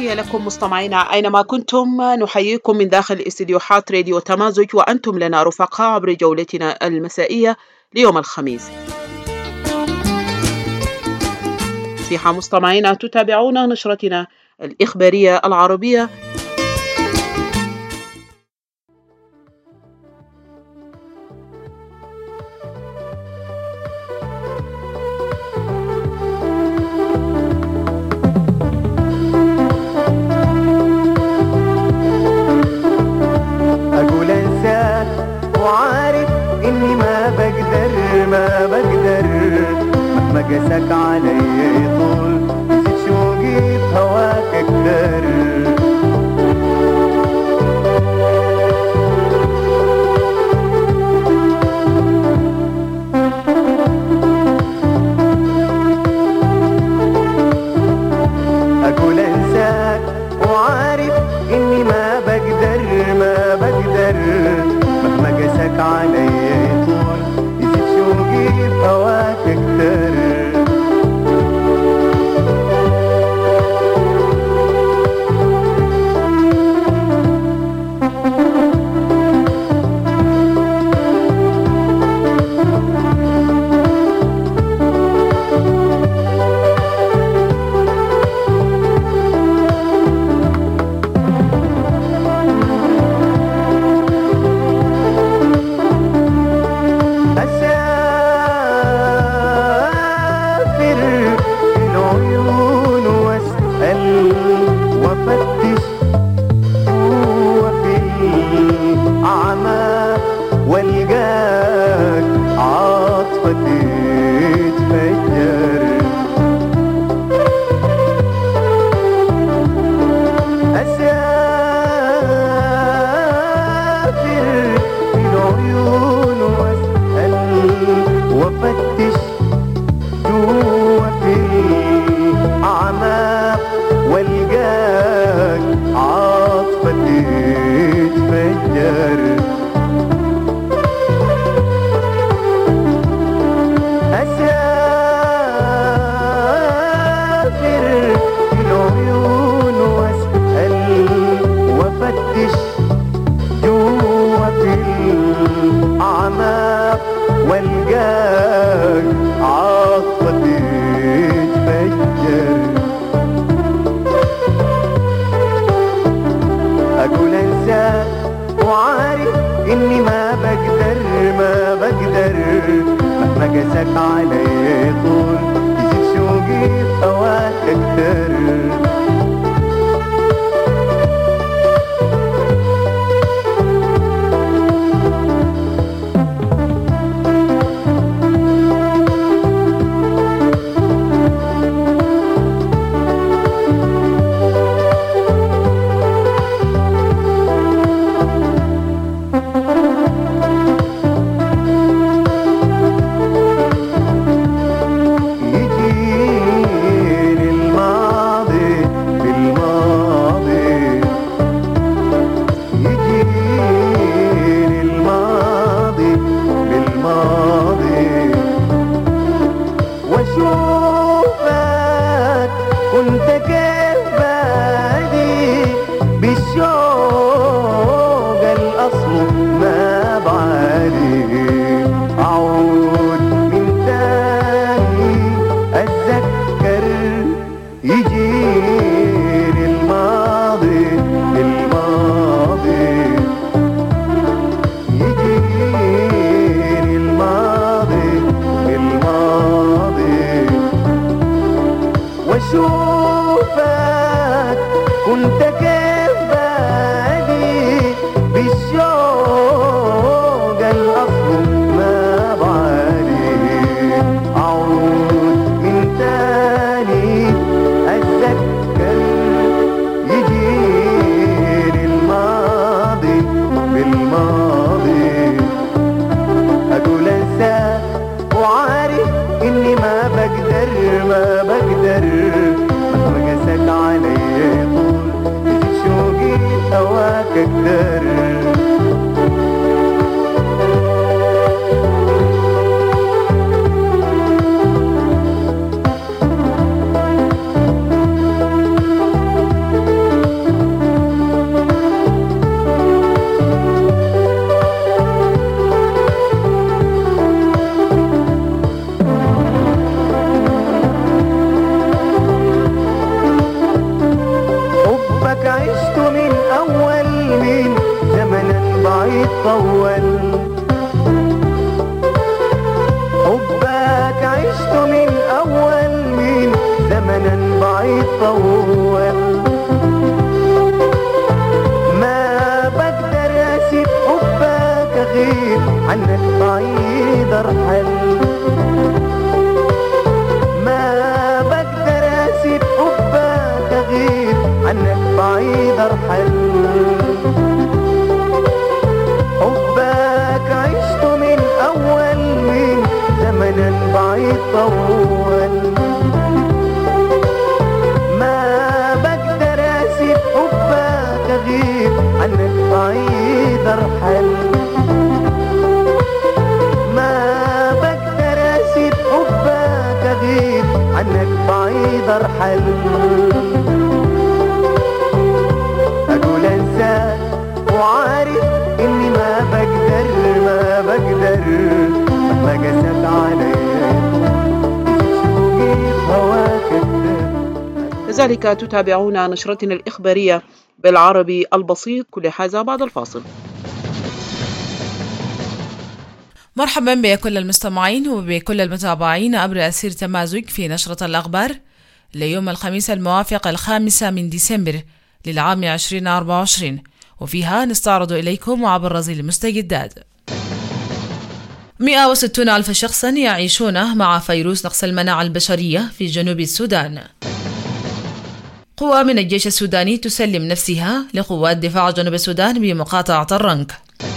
تحية لكم مستمعينا أينما كنتم. نحييكم من داخل استديوهات راديو تمازج، وأنتم لنا رفقاء عبر جولتنا المسائية ليوم الخميس. نصيحة مستمعينا تتابعون نشرتنا الإخبارية العربية قسك علي طول زيد شوقي بهواك اكتر اقول انساك وعارف اني ما بقدر مهما قسك علي طول زيد شوقي بهواك اكتر مقسك علي طول يزيد شوقي بهواك اكتر طول. ما بقدر اسيب حبك اغيب عنك بعيد ارحل. ما بقدر اسيب حبك اغيب عنك بعيد ارحل. حبك عشته من اول من زمن بعيد طول. ما بقدر اسيب حبك اغيب عنك بعيد ارحل. ما بقدر اسيب حبك اغيب عنك بعيد ارحل. اقول انساك وعارف اني ما بقدر مهما قست علي شوقي في هواك اكتر. كذلك تتابعون نشرتنا الإخبارية بالعربي البسيط، كل هذا بعد الفاصل. مرحبا بكل المستمعين وبكل المتابعين عبر أثير تمازج في نشرة الأخبار ليوم الخميس الموافق 5 من ديسمبر للعام 2024، وفيها نستعرض إليكم عبر رذيل المستجدات. 160 ألف شخص يعيشون مع فيروس نقص المناعة البشرية في جنوب السودان. قوى من الجيش السوداني تسلم نفسها لقوات دفاع جنوب السودان بمقاطعة الرنك.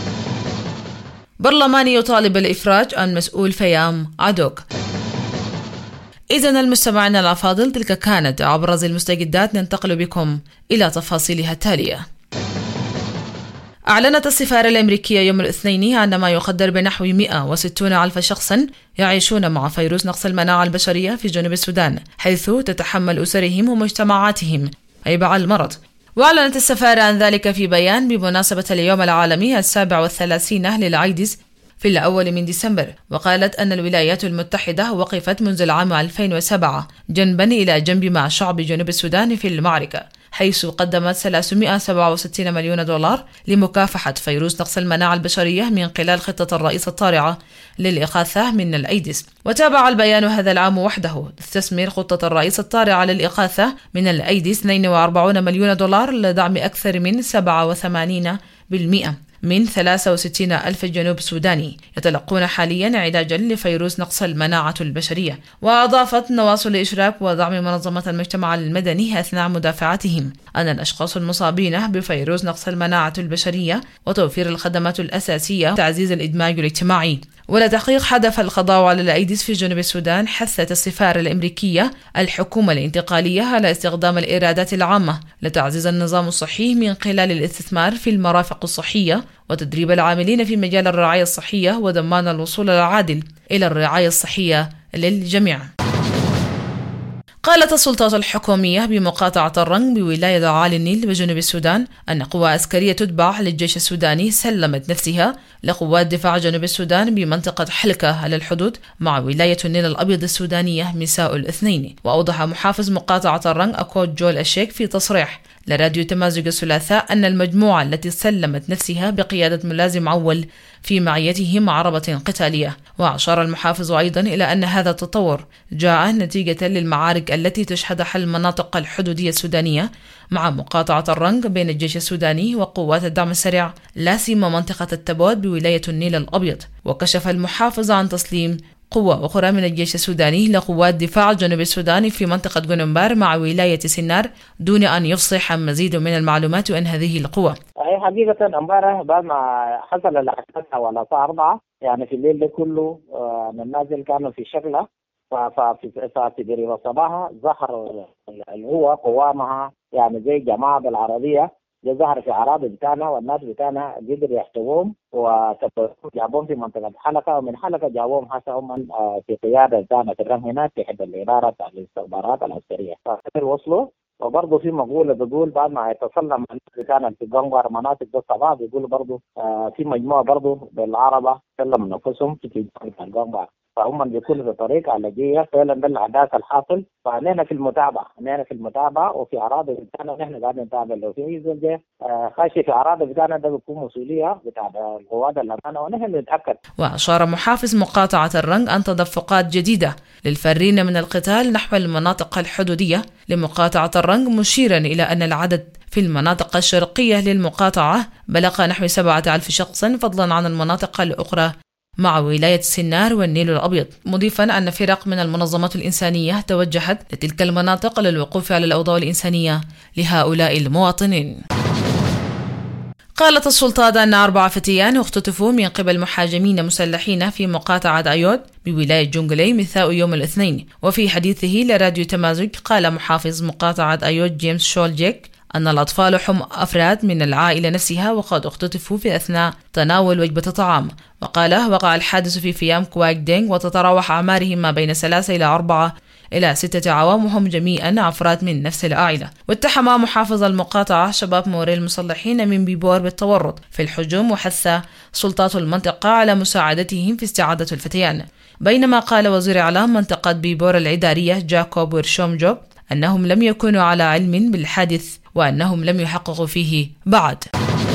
برلماني يطالب بالإفراج عن مسؤول فيام عدوك. إذن المستمعين الأفاضل، تلك كانت عبر رذيل المستجدات. ننتقل بكم إلى تفاصيلها التالية. أعلنت السفارة الأمريكية يوم الاثنين أن ما يقدر بنحو 160 ألف شخص يعيشون مع فيروس نقص المناعة البشرية في جنوب السودان، حيث تتحمل أسرهم ومجتمعاتهم أيباع المرض. وأعلنت السفارة عن ذلك في بيان بمناسبة اليوم العالمي 37 للأيدز في الأول من ديسمبر، وقالت أن الولايات المتحدة وقفت منذ العام 2007 جنبا إلى جنب مع شعب جنوب السودان في المعركة، حيث قدمت 367 مليون دولار لمكافحة فيروس نقص المناعة البشرية من خلال خطة الرئيس الطارئة للإغاثة من الأيدز. وتابع البيان هذا العام وحده تستثمر خطة الرئيس الطارئة للإغاثة من الأيدز 42 مليون دولار لدعم أكثر من 87% من 63 ألف جنوب سوداني يتلقون حاليا علاجا لفيروس نقص المناعة البشرية. وأضافت نواصل إشراك ودعم منظمة المجتمع المدني أثناء مدافعتهم أن الأشخاص المصابين بفيروس نقص المناعة البشرية وتوفير الخدمات الأساسية وتعزيز الإدماج الاجتماعي. ولتحقيق هدف القضاء على الأيدز في جنوب السودان، حثت السفارة الأمريكية الحكومة الانتقالية على استخدام الإيرادات العامة لتعزيز النظام الصحي من خلال الاستثمار في المرافق الصحية وتدريب العاملين في مجال الرعاية الصحية وضمان الوصول العادل إلى الرعاية الصحية للجميع. قالت السلطات الحكومية بمقاطعة الرنك بولاية عالي النيل بجنوب السودان أن قوى عسكرية تتبع للجيش السوداني سلمت نفسها لقوات دفاع جنوب السودان بمنطقة حلكة على الحدود مع ولاية النيل الأبيض السودانية مساء الاثنين. وأوضح محافظ مقاطعة الرنك أكود جول الشيك في تصريح لراديو تمازج الثلاثاء أن المجموعة التي سلمت نفسها بقيادة ملازم أول في معيته مع عربة قتالية. وأشار المحافظ أيضا إلى أن هذا التطور جاء نتيجة للمعارك التي تشهدها المناطق الحدودية السودانية مع مقاطعة الرنك بين الجيش السوداني وقوات الدعم السريع، لا سيما منطقة التبوات بولاية النيل الأبيض. وكشف المحافظ عن تسليم قوة أخرى من الجيش السوداني لقوات دفاع جنوب السودان في منطقة جنومبار مع ولاية سنار، دون أن يفصح عن مزيد من المعلومات عن هذه القوة. هي حقيقة امبارح بعد ما حصل الأحداث على الساعة 4 يعني في الليل ده كله النازل كانوا في شغلة، ففي قريب الصباح ظهر القوة قوامها يعني زي الجماعة بالعربية ده ظهر في أراضي بتاعنا، والناس بتاعنا قدروا يحتوهم وجابوهم في منطقة حلقة، ومن حلقة جابوهم هسه هم في قيادة بتاعنا في الرم هناك في حد الإدارة بتاع الاستخبارات العسكرية. وصلوا وبرضه في مقولة بتقول بعد ما يتسلم الناس بتاعنا في جنوب مناطق ده الصباح بيقولوا برضه في مجموعة برضه بالعربة سلموا نفسهم في جنوب. فهم بيكونوا في طريق علاجية فعلا ده العداس الحاصل. فنحن في المتابعة وفي أراضي بتاعنا نحن قاعدين نتابع. لو في زول خاشي في أراضي بتاعنا ده بيكون مسؤولية بتاع القوات الأمانة ونحن نتأكد. وأشار محافظ مقاطعة الرنج أن تدفقات جديدة للفارين من القتال نحو المناطق الحدودية لمقاطعة الرنج، مشيرا إلى أن العدد في المناطق الشرقية للمقاطعة بلغ نحو 7,000 شخص، فضلا عن المناطق الأخرى مع ولاية سنار والنيل الأبيض، مضيفا أن فرق من المنظمات الإنسانية توجهت لتلك المناطق للوقوف على الأوضاع الإنسانية لهؤلاء المواطنين. قالت السلطات أن 4 فتيان اختطفوا من قبل محاجمين مسلحين في مقاطعة أيود بولاية جونغلي مساء يوم الاثنين. وفي حديثه لراديو تمازج قال محافظ مقاطعة أيود جيمس شولجيك أن الأطفال هم أفراد من العائلة نفسها وقد اختطفوا في أثناء تناول وجبة طعام. وقال وقع الحادث في فيام كواك دينغ وتتراوح أعمارهم ما بين 3 إلى 4 إلى 6 عوام وهم جميعا أفراد من نفس العائلة. واتهم محافظ المقاطعة شباب موريل المسلحين من بيبور بالتورط في الهجوم، وحث سلطات المنطقة على مساعدتهم في استعادة الفتيان. بينما قال وزير إعلام منطقة بيبور الإدارية جاكوب ويرشومجوب أنهم لم يكونوا على علم بالحادث وأنهم لم يحققوا فيه بعد.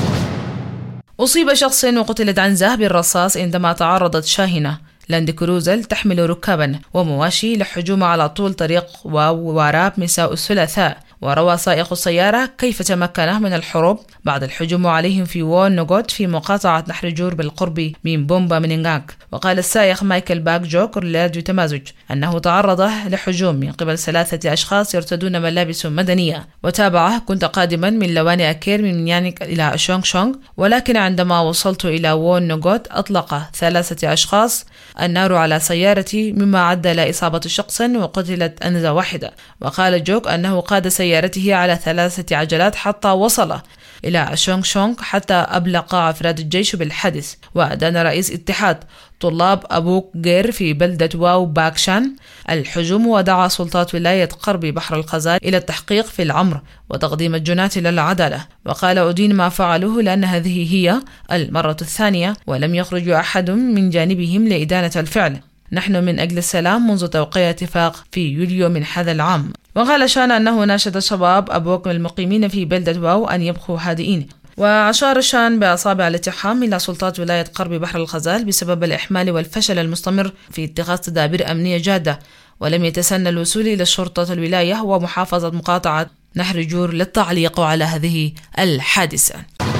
أصيب شخص وقتلت عنزة بالرصاص عندما تعرضت شاحنة لاند كروزر تحمل ركابا ومواشي للهجوم على طول طريق واراب مساء الثلاثاء. وروى سائق السيارة كيف تمكن من الهروب بعد الهجوم عليهم في وون نوغوت في مقاطعة نهر جور بالقرب من بومبا منينغاك. وقال السائق مايكل باك جوك لراديو تمازج أنه تعرض لحجوم من قبل 3 أشخاص يرتدون ملابس مدنية. وتابعه كنت قادما من لواني أكير من ميانيك إلى شونغ شونغ، ولكن عندما وصلت إلى وون نوغوت أطلق 3 أشخاص النار على سيارتي مما عدى إلى إصابة شخص وقتلت أنزة واحدة. وقال جوك أنه قاد سيارته على 3 عجلات حتى وصل إلى شونغ شونغ حتى أبلغ أفراد الجيش بالحادث. وأدان رئيس اتحاد طلاب أبوك غير في بلدة واو باكشان الهجوم، ودعا سلطات ولاية قرب بحر الغزال إلى التحقيق في الأمر وتقديم الجناة للعدالة. وقال أدين ما فعلوه لأن هذه هي المرة الثانية ولم يخرج أحد من جانبهم لإدانة الفعل. نحن من أجل السلام منذ توقيع اتفاق في يوليو من هذا العام. وقال شان أنه ناشد شباب أبوك المقيمين في بلدة واو أن يبقوا هادئين. وأشار شان بأصابع الاتهام إلى سلطات ولاية قرب بحر الغزال بسبب الإحمال والفشل المستمر في اتخاذ تدابير أمنية جادة، ولم يتسنى الوصول إلى شرطة الولاية ومحافظة مقاطعة نهر جور للتعليق على هذه الحادثة.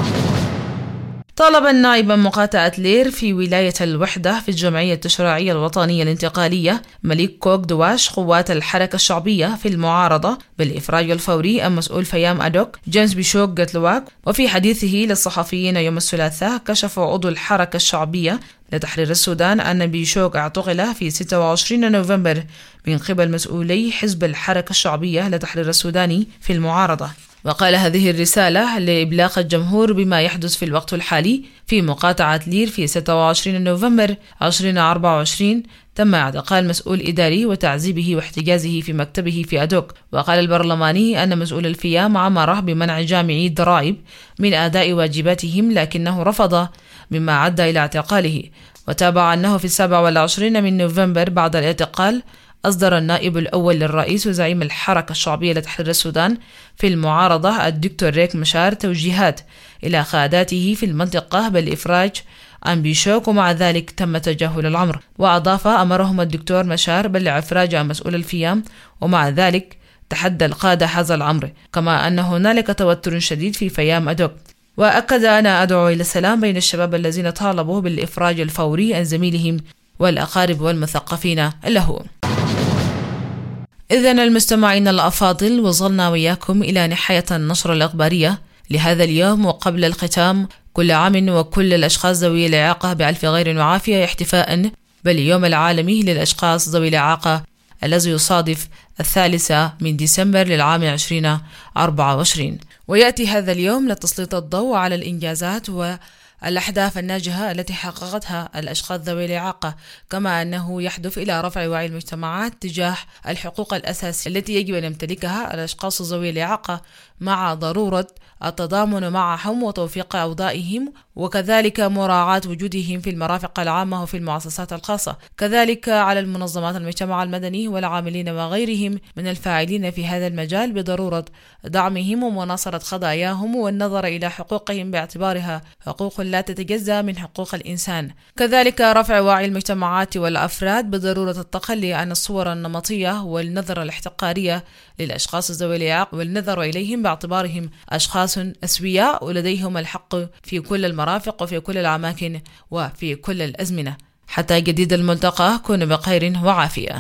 طالب النائب مقاطعة لير في ولاية الوحدة في الجمعية التشريعية الوطنية الانتقالية مليك كوك دواش قوات الحركة الشعبية في المعارضة بالإفراج الفوري عن مسؤول فيام أدوك جيمس بيشوك قتلواك. وفي حديثه للصحفيين يوم الثلاثاء كشف عضو الحركة الشعبية لتحرير السودان أن بيشوك اعتقل في 26 نوفمبر من قبل مسؤولي حزب الحركة الشعبية لتحرير السوداني في المعارضة. وقال هذه الرسالة لإبلاغ الجمهور بما يحدث في الوقت الحالي في مقاطعة لير في 26 نوفمبر 2024 تم اعتقال مسؤول إداري وتعذيبه واحتجازه في مكتبه في أدوك. وقال البرلماني أن مسؤول الفيام أمره بمنع جامعي الضرائب من أداء واجباتهم لكنه رفض مما عدى إلى اعتقاله. وتابع أنه في 27 من نوفمبر بعد الاعتقال أصدر النائب الأول للرئيس وزعيم الحركة الشعبية لتحرير السودان في المعارضة الدكتور ريك مشار توجيهات إلى قاداته في المنطقة بالإفراج عن بيشوك، ومع ذلك تم تجاهل الأمر. وأضاف أمرهم الدكتور مشار بالإفراج عن مسؤول الفيام، ومع ذلك تحدى القادة هذا الأمر، كما أن هنالك توتر شديد في فيام أدوك. وأكد أنا أدعو إلى السلام بين الشباب الذين طالبوا بالإفراج الفوري عن زميلهم والأقارب والمثقفين له. إذن المستمعين الأفاضل، وصلنا وياكم إلى نهاية النشرة الإخبارية لهذا اليوم. وقبل الختام، كل عام وكل الأشخاص ذوي الإعاقة بألف خير وعافية، احتفاء باليوم العالمي للأشخاص ذوي الإعاقة الذي يصادف 3 من ديسمبر للعام 2024. ويأتي هذا اليوم لتسليط الضوء على الإنجازات والأحداث الناجحة التي حققتها الأشخاص ذوي الإعاقة، كما أنه يهدف إلى رفع وعي المجتمعات تجاه الحقوق الأساسية التي يجب أن يمتلكها الأشخاص ذوي الإعاقة، مع ضرورة التضامن معهم وتوفيق أوضاعهم وكذلك مراعاة وجودهم في المرافق العامة وفي المؤسسات الخاصة. كذلك على المنظمات المجتمع المدني والعاملين وغيرهم من الفاعلين في هذا المجال بضرورة دعمهم ومناصرة قضاياهم والنظر إلى حقوقهم باعتبارها حقوق لا تتجزأ من حقوق الإنسان. كذلك رفع وعي المجتمعات والأفراد بضرورة التخلي عن الصور النمطية والنظرة الاحتقارية للأشخاص ذوي الإعاقة والنظر إليهم باعتبارهم أشخاص أسوياء ولديهم الحق في كل المرافق وفي كل الأماكن وفي كل الأزمنة. حتى جديد الملتقى، كونوا بخير وعافية.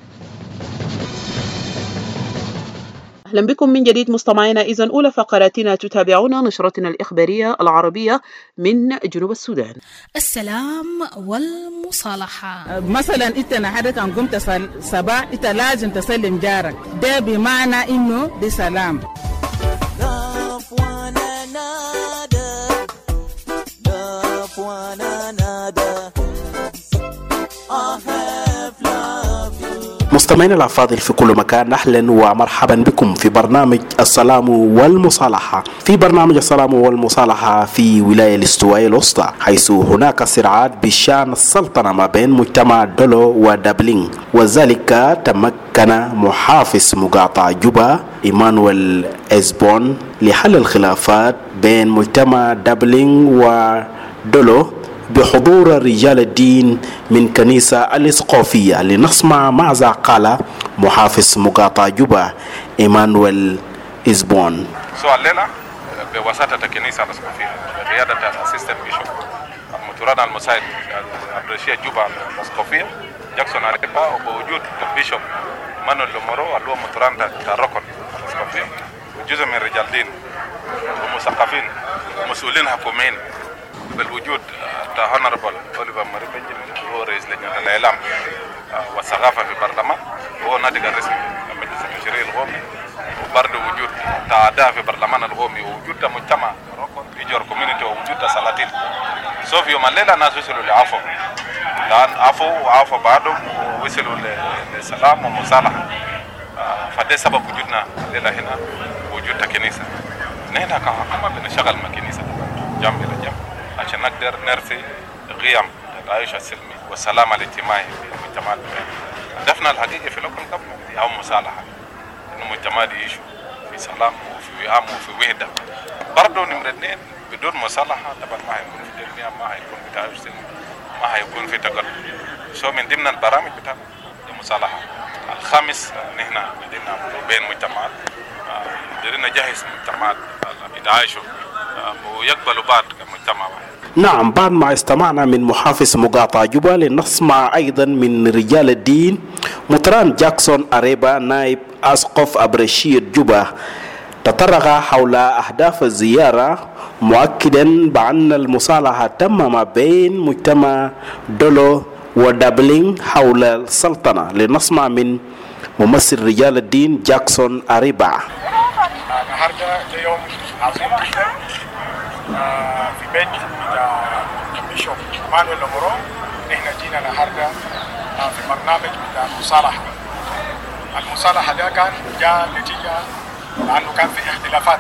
أهلا بكم من جديد مستمعينا. إذن أولى فقراتنا تتابعون نشرتنا الإخبارية العربية من جنوب السودان. السلام والمصالحة. مثلا انت نحدك ان قمت صباح انت لازم تسلم جارك، ده بمعنى انه دي سلام. مستمعينا الأفاضل في كل مكان، أهلا ومرحبا بكم في برنامج السلام والمصالحة. في برنامج السلام والمصالحة في ولاية الاستواء الوسطى، حيث هناك صراعات بشأن السلطنة ما بين مجتمع دولو ودبلين، وذلك تمكن محافظ مقاطعة جوبا إيمانويل إزبون لحل الخلافات بين مجتمع دبلين ودولو بحضور رجال الدين من كنيسة الإسقوفية. لنسمع ماذا قال محافظ مقاطعة جوبا إيمانويل إزبون. الليلة بواسطة الكنيسة الإسقوفية بقيادة الأسيستنت بيشوب المتوران المساعد الرئيسية جوبا الإسقوفية جاكسون أريبا، وبوجود البيشوب مانويل لومورو اللي هو متوران الركن الإسقوفية، وجزء من رجال دين ومثقفين ومسؤولين حكوميين بالوجود هونربل أوليفر ماري بنجامين هو رئيس لجنة الإعلام والثقافة في البرلمان، وهو ناطق الرسمي لمجلس التشريع القومي، وبرضه وجود أعضاء في البرلمان القومي، ووجود مجتمع بيجور كوميونيتي، ووجود سلاطين. في يوم الليلة الناس وصلوا لعفو، الآن عفوا بعضهم ووصلوا لسلام ومصالحة. فده سبب وجودنا الليلة هنا، وجود الكنيسة. نحن كحكومة بنشغل مع الكنيسة جنب إلى جنب عشان نقدر نرثي قيم التعايش السلمي والسلام الاجتماعي في المجتمعات. هدفنا الحقيقي في لوكال جفرمنت هو مصالحة، إنه المجتمعات يعيشوا في سلام وفي وئام وفي وحدة. برضه نمرة 2 بدون مصالحة طبعا ما هيكون في تنمية، ما هيكون في تعايش سلمي، ما هيكون في تقدم. من ضمن البرامج بتاعنا المصالحة. الخامس نحن قدرنا بين مجتمعات، قدرنا نجهز مجتمعات يتعايشوا ويقبلوا بعض كمجتمع واحد. نعم، بعد ما استمعنا من محافظ مقاطعة جوبا، لنسمع أيضا من رجال الدين مطران جاكسون أريبا نائب أسقف أبرشيد جوبا، تطرق حول أهداف الزيارة مؤكدا بأن المصالحة تم ما بين مجتمع دولو ودبلين حول السلطنة. لنسمع من ممثل رجال الدين جاكسون أريبا. النهارده يوم عظيم جدا في بيت بتاع البيشوب مانويل لومورو. نحن جينا النهارده في برنامج بتاع المصالحة ده كان جاء نتيجة لأنه كان في اختلافات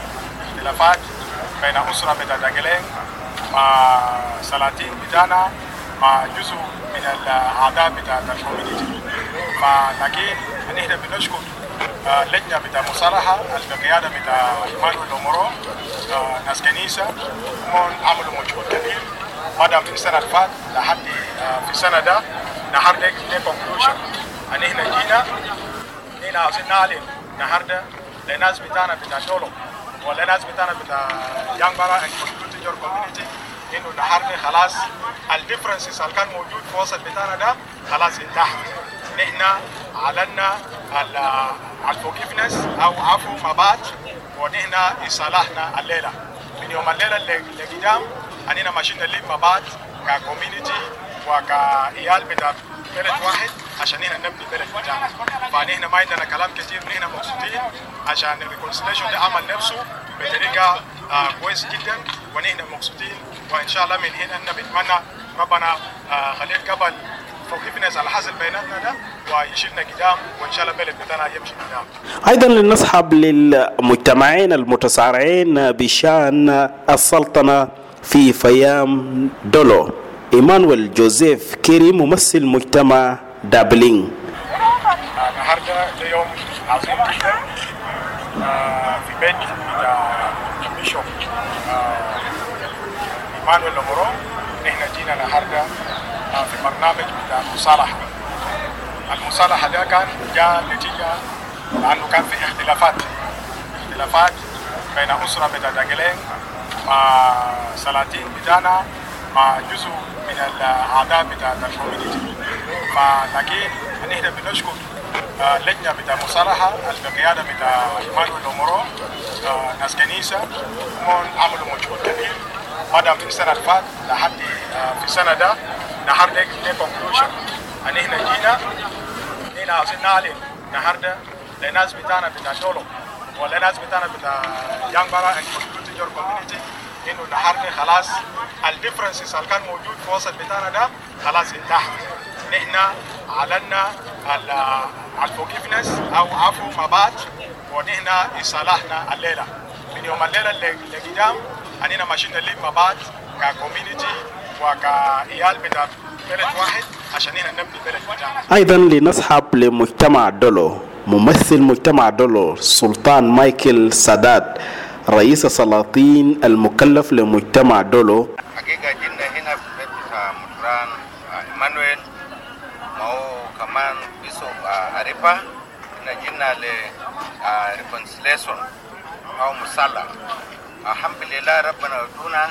بين أسرة بتاع داجلين مع سلاطين بتاعنا مع جزء من الأعضاء بتاع الكوميونيتي. فلكن نحن بنشكر لجنة بتاع مصالحة القيادة بتاع إيمانويل لومورو، ناس كنيسة هم عملوا مجهود كبير بدأ من السنة اللي فاتت لحد في السنة ده النهارده كونكلوجن. إن إحنا جينا هنا عاوزين نعلن النهارده للناس بتاعنا بتاع دولو وللناس بتاعنا بتاع يانغبارا انكلوديور كوميونيتي إنه النهارده خلاص الديفرنسز اللي كان موجود في وسط بتاعنا ده خلاص انتهت. نحن أعلنا الفورجيفنس أو عفو ما بعد، ونحن صالحنا الليلة من يوم الليلة اللي قدام أننا ماشيين نلم ما بعد ككوميونيتي وكعيال بتاع بلد واحد عشان نحن نبني بلد بتاعنا. فنحن ما عندنا كلام كتير، نحن مبسوطين عشان الريكونسيليشن ده عمل نفسه بطريقة كويس جدا، ونحن مبسوطين. وإن شاء الله من هنا بنتمنى ربنا خليل قبل فورجيفنس على حسب بيناتنا ده ويشيلنا قدام، وان شاء الله البلد بتاعنا يمشي قدام. ايضا لنسحب للمجتمعين المتصارعين بشان السلطنه في فيام دولو. إيمانويل جوزيف كيري ممثل مجتمع دابلينغ. النهارده ده يوم عظيم جدا في بيت بيشوب إيمانويل لومورو. احنا جينا النهارده في برنامج بتاع المصالحة. المصالحة ده كان جاء نتيجة لأنه كان في اختلافات بين أسرة بتاع داجلين مع سلاطين بتاعنا مع جزء من الأعضاء بتاع الكوميونيتي. فلكن نحن بنشكر لجنة بتاع مصالحة القيادة بتاع إيمانويل لومورو ناس كنيسة هم عملوا مجهود كبير بدأ من السنة اللي فاتت لحد في السنة ده النهارده جبنا كونكلوجن ان احنا جينا عاوزين نعلن النهارده للناس بتاعنا بتاع دولو وللناس بتاعنا بتاع يانج بارا اند كونتيجر كوميونيتي انه النهارده خلاص الديفرنسز اللي كان موجود في وسط بتاعنا ده خلاص انتهى. نحن اعلنا الفورجيفنس او عفو ما بعد ونحن صالحنا الليله من يوم الليله اللي قدام اننا ماشيين نليم ما بعد ككوميونيتي وكعيال بتاع بلد واحد عشان هنا نبني بلد بتاعنا. أيضا لنصحب لمجتمع دولو ممثل مجتمع دولو سلطان مايكل سادات رئيس السلاطين المكلف لمجتمع دولو. حقيقة جينا هنا في بيت مطران إيمانويل ما هو كمان بيسو أريبا. هنا جينا لريكونسيليشن أو مصالحة. الحمد لله ربنا ودونا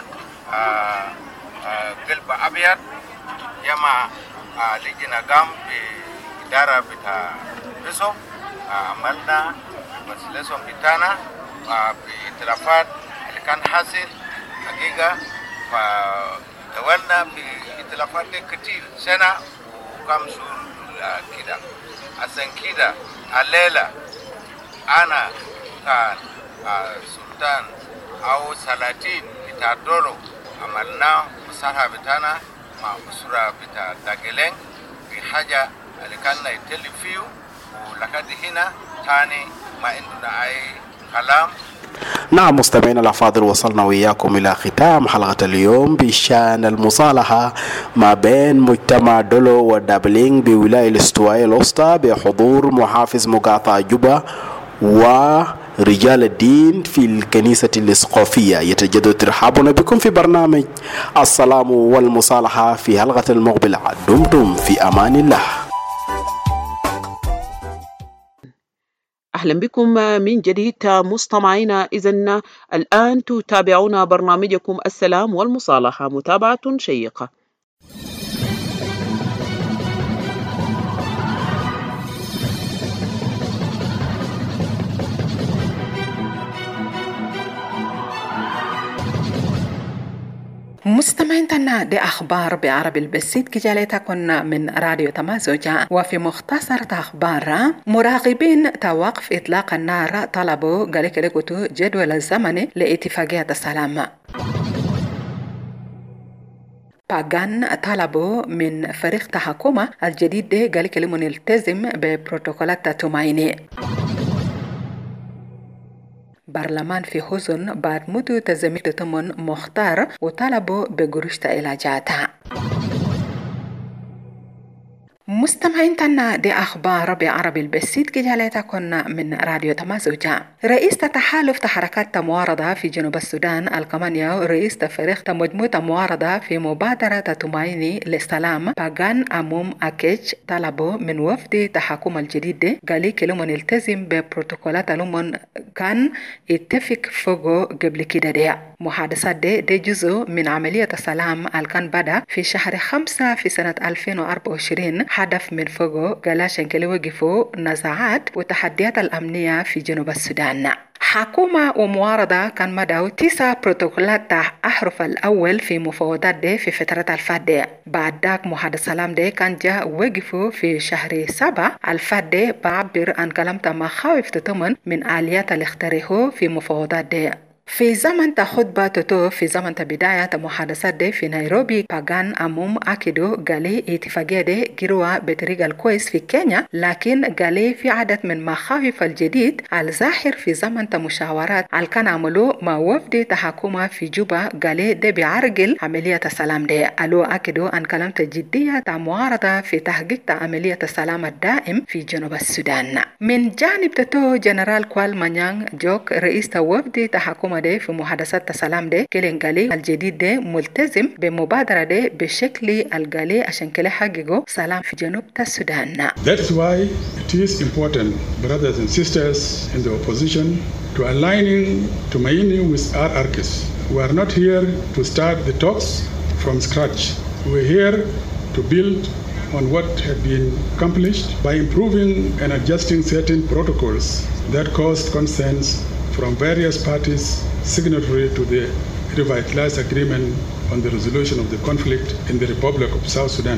قلب أبيض يما لجينا قام بإدارة بتاع بيسو عملنا ريكونسيليشن بتاعنا بإتلافات اللي كان حاصل حقيقة فتولنا بإتلافات كتير سنة وكم شهور كده. عشان كده الليلة أنا كان سلطان أو سلاطين بتاع دولو عملنا مصالحة بتاعنا مع أسرة بتاع داجلين في حاجة اللي كان يتلف فيه ولكن هنا تاني ما عندنا أي كلام. نعم مستمعينا الأفاضل، وصلنا وإياكم إلى ختام حلقة اليوم بشأن المصالحة ما بين مجتمع دولو ودابلينغ بولاية الاستواء الوسطى بحضور محافظ مقاطعة جوبا ورجال الدين في الكنيسة الإسقوفية. يتجدد ترحابنا بكم في برنامج السلام والمصالحة في حلقة المقبلة. دمتم في أمان الله. أهلا بكم من جديد مستمعينا. إذن الآن تتابعون برنامجكم السلام والمصالحة، متابعة شيقة. مستمعين تنا دي أخبار بعربي البسيط كجاليتا كنا من راديو تمازوجا. وفي مختصر أخبار مراقبين توقف إطلاق النار طلبوا قالك لكتو جدول الزمني لاتفاقية السلام. باغان طلبوا من فريق تحكومة الجديد دي قالك لمن يلتزم ببروتوكولات تومايني. برلمان في حزن بعد مدة تزميت تمن مختار وطلبوا بقروش علاجاتها. مستمعين تنا دي أخبار بعربي البسيط كجاليتا كنا من راديو تمازوجا. رئيس تحالف حركات معارضة في جنوب السودان الكمانيا ورئيس فريق مجموعة معارضة في مبادرة تومايني للسلام باغان أموم أكيج طلبوا من وفد تحكم الجديد قالي كلمون يلتزم ببروتوكولات لمن كان يتفق فوقه قبل كده دي. محادثات دي جزء من عملية السلام الكان بدأ في شهر 5 في سنة 2024. هدف من فوقه قالاشن كلي وقفوا نزاعات وتحديات الأمنية في جنوب السودان. حكومة ومعارضة كان مدعو 9 بروتوكولات أحرف الأول في مفاوضات دي في فترة الفات. بعد ذاك محادثة السلام دي كان جاء وقفوا في شهر 7 الفات دي بعبر عن كلام مخاوف تتمن من آليات الاختراع في مفاوضات دي. في زمن خطبة توتو في زمن بداية محادثات دي في نيروبي باغان أموم أكيدو قالي اتفاقية دي جروا بطريقة الكويس في كينيا، لكن قالي في عدد من مخاوف الجديد الظاهر في زمن مشاورات كان عملوا مع وفد تحكومة في جوبا. قالي دي بيعرقل عملية السلام دي. ألو أكيدو أن كلمة جدية معارضة في تحقيق عملية السلام الدائم في جنوب السودان. من جانب توتو جنرال كوال مانيان جوك رئيس وفد تحكومة دي في محادثات السلام دي كيلين قالي الجديد دي ملتزم بمبادرة دي بشكل القالي عشان كده حققوا سلام في جنوب السودان. That's why it is important, brothers and sisters in the opposition, to aligning Tumaini with RRCs. We are not here to start the talks from scratch. We're here to build on what had been accomplished by improving and adjusting certain protocols that caused concerns from various parties signatory to the revitalized agreement on the resolution of the conflict in the Republic of South Sudan.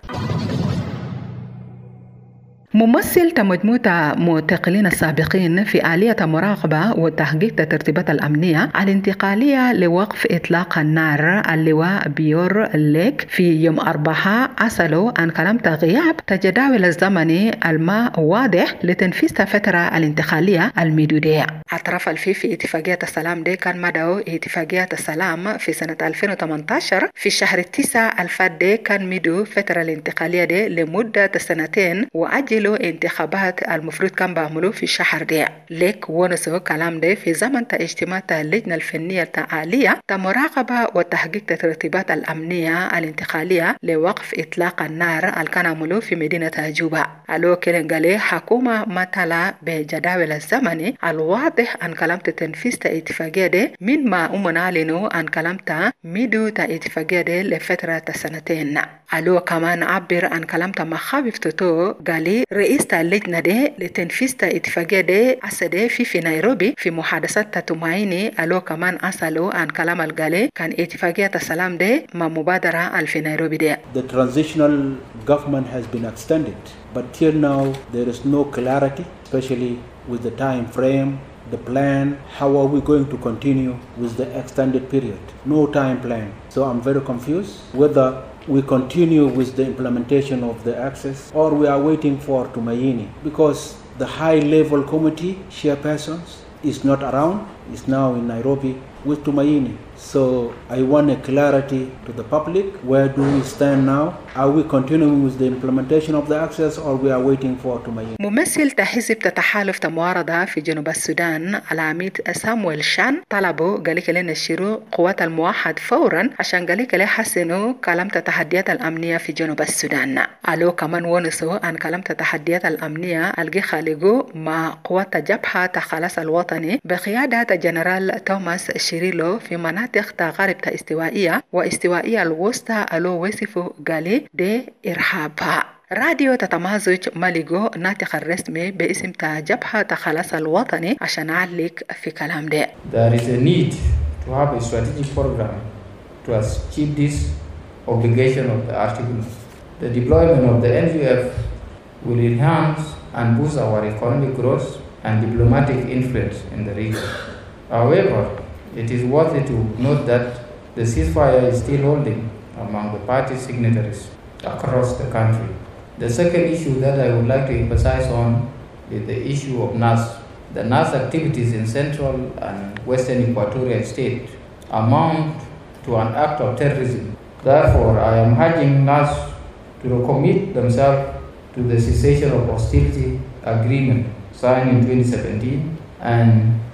ممثل مجموعة معتقلين السابقين في آلية مراقبة وتحقيق الترتيبات الأمنية الانتقالية لوقف إطلاق النار اللواء بيور ليك في يوم 4 أصلوا عن كلام غياب الجداول الزمني الماء واضح لتنفيذ الفترة الانتقالية المدودية. اعترف في اتفاقية السلام دي كان مدعو اتفاقية السلام في سنة 2018 في الشهر 9 الفات دي كان مدو فترة الانتقالية دي لمدة 2 سنين وأجل انتخابات المفروض كان بعملوا في الشهر ده. ليك ونسوا كلام ده في زمن اجتماع اللجنة الفنية التعالية مراقبة وتحقيق الترتيبات الأمنية الانتقالية لوقف إطلاق النار اللي كان عملوا في مدينة جوبا. ألو كيلين قالي حكومة مثلا بجداول الزمني الواضح عن كلام تنفيذ اتفاقية ده من ما أعلنوا عن كلام ميدو اتفاقية ده لفترة 2 سنين. ألو كمان عبر عن كلام مخاوف توتو قالي رئيس اللجنة دي لتنفيذ اتفاقية دي أسده في نيروبي في محادثات تمايني. ألو كمان أسألوا عن كلام القالي كان اتفاقية السلام دي مع مبادرة في نيروبي دي. The transitional government has been extended, but till now there is no clarity, especially with the time frame, the plan, how are we going to continue with the extended period? No time plan. So I'm very confused whether we continue with the implementation of the access or we are waiting for Tumaini, because the high level committee chairpersons is not around, is now in Nairobi with Tumaini. So I want a clarity to the public. Where do we stand now? Are we continuing with the implementation of the access or we are waiting for Tumaini? ممثل حزب تحالف معارضة في جنوب السودان العميد سامويل شان طلبوا قالك لنا الشروع قوات الموحد فورا عشان قالك لي حسنوا كلام التحديات الأمنية في جنوب السودان. ألو كمان ونسوا عن كلام التحديات الأمنية الجي خالقوا مع قوات جبهة خلاص الوطني بقيادة جنرال توماس شيريلو في مناطق غرب استوائية واستوائية الوسطى. ألو وصفوا قالي دي إرهاب. راديو تتمازج ماليغو ناطق الرسمي باسم جبهة خلاص الوطني عشان أعلق في كلام ده. There is a need to have a strategic program to achieve this obligation of the article. The deployment of the NGF will enhance and boost our economic growth and diplomatic influence in the region. However, it is worthy to note that the ceasefire is still holding among the party signatories across the country. The second issue that I would like to emphasize on is the issue of NAS. The NAS activities in central and western Equatorial State amount to an act of terrorism. Therefore, I am urging NAS to recommit themselves to the cessation of hostility agreement signed in 2017 and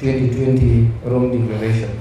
2020 Rome Declaration.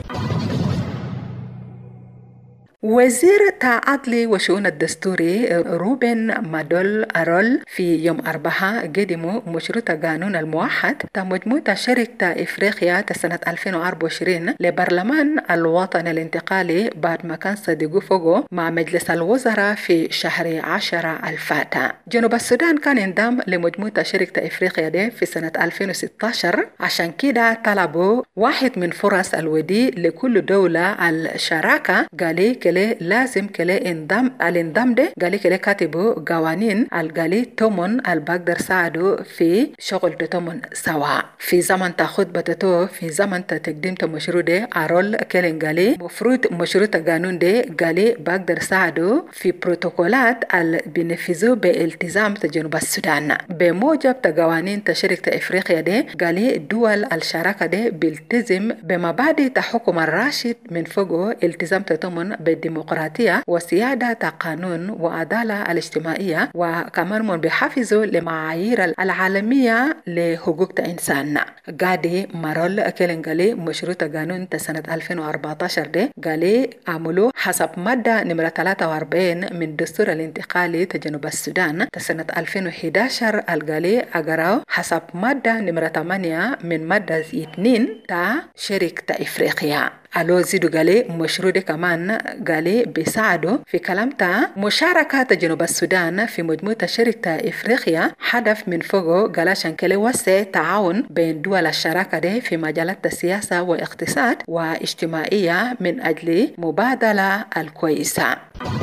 وزير العدل وشؤون الدستوري روبن مادول أرول في يوم 4 قدموا مشروع قانون الموحد مجموعة شركة إفريقيا سنة 2024 لبرلمان الوطني الانتقالي بعد ما كان صدقوا فوقه مع مجلس الوزراء في شهر 10 الفات. جنوب السودان كان انضم لمجموعة شركة إفريقيا دي في سنة 2016 عشان كده طلبوا واحد من فرص الودي لكل دولة الشراكة قالي كله لازم كله الانضم ده قالي كله كاتبو قوانين القالي تومن البقدر ساعدو في شغل تومن سوا في زمن تاخد بتتو في زمن تقديم مشروع ده أرول كله قالي مفروض مشروع قانون ده قالي بقدر ساعدو في بروتوكولات البنفذو بالتزام جنوب السودان بموجب قوانين شركة إفريقيا ده قالي دول الشراكة ده بيلتزم بمبادئ تحكم الراشد من فوقه التزام تضمن بالديمقراطية وسيادة قانون وعدالة الاجتماعية وكمان من بيحافظوا لمعايير العالمية لحقوق الإنسان. قادي مارول كيلن قالي مشروع قانون سنة 2014 ده قالي عملوا حسب مادة نمرة 43 من دستور الانتقالي جنوب السودان سنة 2011 القالي أقراو حسب مادة نمرة 8 من مادة 2 تا شركة إفريقيا. ألو زيدو قالي مشروع ده كمان قالي بيساعدوا في كلام تا مشاركة جنوب السودان في مجموعة شركة إفريقيا هدف من فوقه قال عشان كله وسع تعاون بين دول الشراكة ده في مجالات السياسة واقتصاد واجتماعية من أجل مبادلة الكويسة.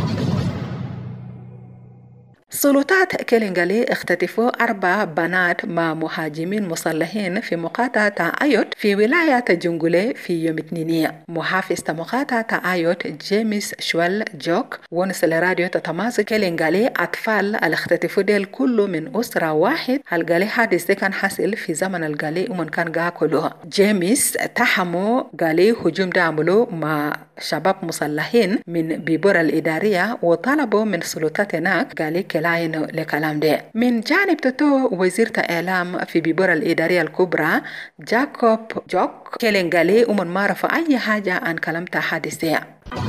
سلطات كيلنغالي اختطفوا 4 بنات مع مهاجمين مسلحين في مقاطعة آيوت في ولاية جنجولي في يوم الاثنين. محافظ مقاطعة آيوت جيمس شوال جوك ونسل راديو تتماس كيلنغالي أطفال الاختطفوا ديل كله من أسرة واحد الغالي حادث كان حاصل في زمن الغالي ومن كان قاكله. جيمس تحمو غالي هجوم دعملو مع شباب مسلحين من بيبور الإدارية وطلبوا من سلطات هناك غالي كلاين لكلام ده. من جانب تتو وزير الإعلام في بيبور الإدارية الكبرى جاكوب جوك كيلنغالي ومن ما رفع أي حاجة عن كلام حادثة.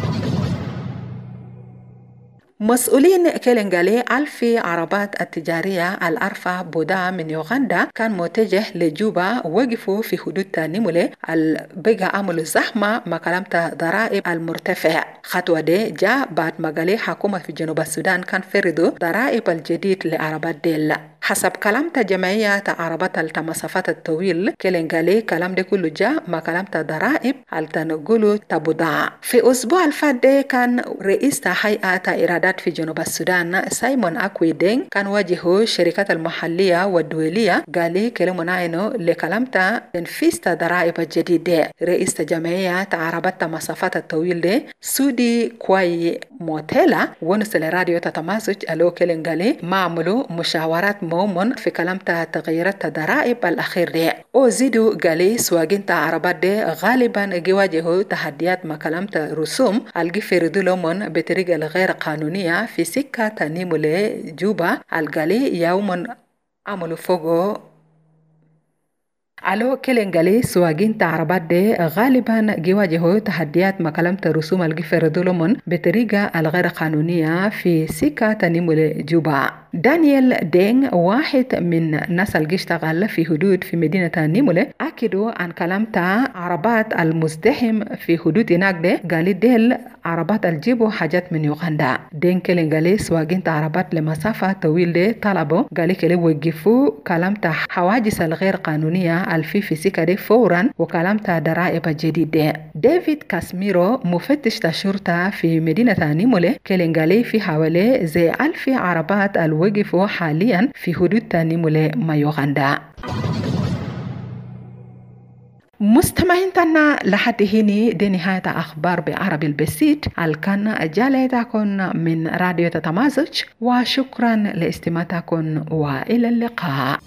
مسؤولين كيلنغالي ألفي عربات التجارية الأرفع بودا من يوغندا كان متجه لجوبا وقفوا في حدود نيمولي البقى عملوا زحمة ما كلمت ضرائب المرتفع. خطوة دي جاء بعد ما قالي حكومة في جنوب السودان كان فرضوا ضرائب الجديد لعربات ديل. حسب كلامت جمعية عربات المسافات الطويل كيلنغالي كلام ده كله جاء ما كلامت ضرائب التنقلوا تبضاع. في أسبوع الفات كان رئيس هيئة إرادات في جنوب السودان سايمون أكوي دين كان واجهه الشركات المحلية والدولية قالي كلمنا إنه لكلامت تنفيذ ضرائب الجديدة. رئيس جمعية عربات المسافات الطويل ده سودي كواي موتيلا ونسل راديو تتماسج ألو كيلنغالي معملوا مشاورات مومن في كلامتا تغيرات ضرائب الأخير دي. وزيدو قالي سواقين عربات دي غالبا جواجهوا تحديات ما كلامتا رسوم الجي فريدو لومن بطريقة غير قانونية في سكة تنيمولي جوبا القالي يوم عملوا فوقو. ألو كيلنغالي سواقين عربات دي غالبا جواجهوا تحديات ما كلامت رسوم الجفر دولمون بطريقة الغير قانونية في سكة تنيمولي جوبا. دانيال دين واحد من ناس اللي اشتغل في حدود في مدينة نيمولي أكدوا عن كلامت عربات المزدحم في حدود هناك دي قالي ديل عربات الجيبوا حاجات من يوغندا. دين كيلنغالي سواقين عربات لمسافة طويل دي طلبوا قالي كلي وقفوا كلامت حواجز الغير قانونية في سكة دي فورا وكلامت ضرائب الجديدة. ديفيد كاسميرو مفتش الشرطة في مدينة نيمولي كيلنغالي في حوالي زي 1000 عربات الوقفوا حاليا في حدود نيمولي ما يوغندا. مستمعين تنا لحد هنا دي نهاية أخبار بعربي البسيط الكان جالتكم من راديو تتمازج وشكرا لاستماعتكم وإلى اللقاء.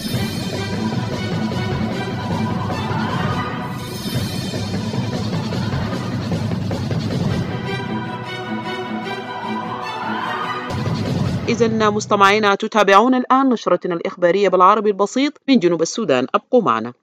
إذن مستمعينا تتابعون الآن نشرتنا الإخبارية بالعربي البسيط من جنوب السودان. أبقوا معنا.